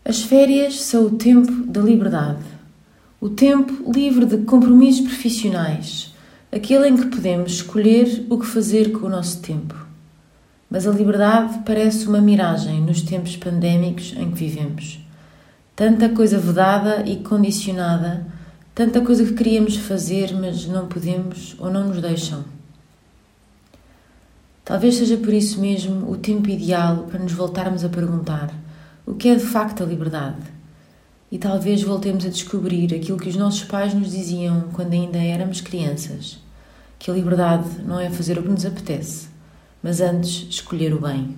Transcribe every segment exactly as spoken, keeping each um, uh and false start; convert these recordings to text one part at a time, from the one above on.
As férias são o tempo da liberdade, o tempo livre de compromissos profissionais, aquele em que podemos escolher o que fazer com o nosso tempo. Mas a liberdade parece uma miragem nos tempos pandémicos em que vivemos. Tanta coisa vedada e condicionada, tanta coisa que queríamos fazer, mas não podemos ou não nos deixam. Talvez seja por isso mesmo o tempo ideal para nos voltarmos a perguntar o que é de facto a liberdade. E talvez voltemos a descobrir aquilo que os nossos pais nos diziam quando ainda éramos crianças, que a liberdade não é fazer o que nos apetece, mas antes escolher o bem.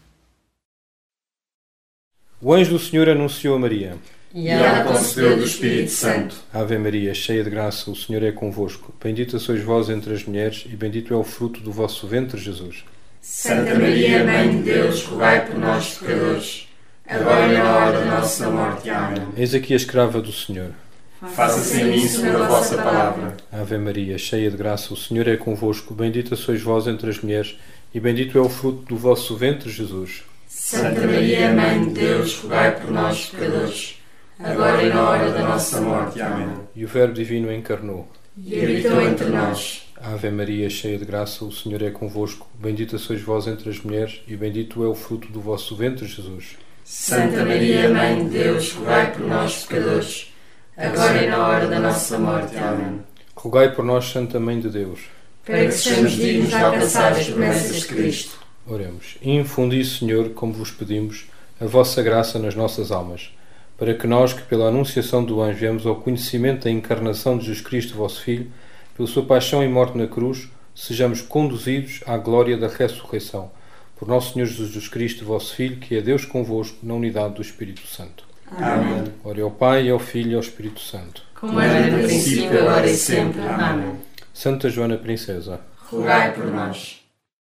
O anjo do Senhor anunciou a Maria. E ela concebeu do Espírito Santo. Ave Maria, cheia de graça, o Senhor é convosco. Bendita sois vós entre as mulheres, e bendito é o fruto do vosso ventre, Jesus. Santa Maria, Mãe de Deus, rogai por nós, pecadores, agora e na hora da nossa morte. Amém. Eis aqui a escrava do Senhor. Faça-se em mim segundo a vossa palavra. Ave Maria, cheia de graça, o Senhor é convosco. Bendita sois vós entre as mulheres, e bendito é o fruto do vosso ventre, Jesus. Santa Maria, Mãe de Deus, rogai por nós, pecadores, agora e na hora da nossa morte. Amém. E o Verbo Divino encarnou. E habitou entre nós. Ave Maria, cheia de graça, o Senhor é convosco. Bendita sois vós entre as mulheres, e bendito é o fruto do vosso ventre, Jesus. Santa Maria, Mãe de Deus, rogai por nós, pecadores, agora e na hora da nossa morte. Amém. Rogai por nós, Santa Mãe de Deus, para que sejamos dignos de alcançar as promessas de Cristo. Oremos. Infundi, Senhor, como vos pedimos, a vossa graça nas nossas almas, para que nós, que pela anunciação do anjo viemos ao conhecimento da encarnação de Jesus Cristo, vosso Filho, pela sua paixão e morte na cruz, sejamos conduzidos à glória da ressurreição. Por nosso Senhor Jesus Cristo, vosso Filho, que é Deus convosco, na unidade do Espírito Santo. Amém. Ora ao Pai, ao Filho e ao Espírito Santo. Como era no princípio, agora e sempre. Amém. Santa Joana Princesa, rogai por nós.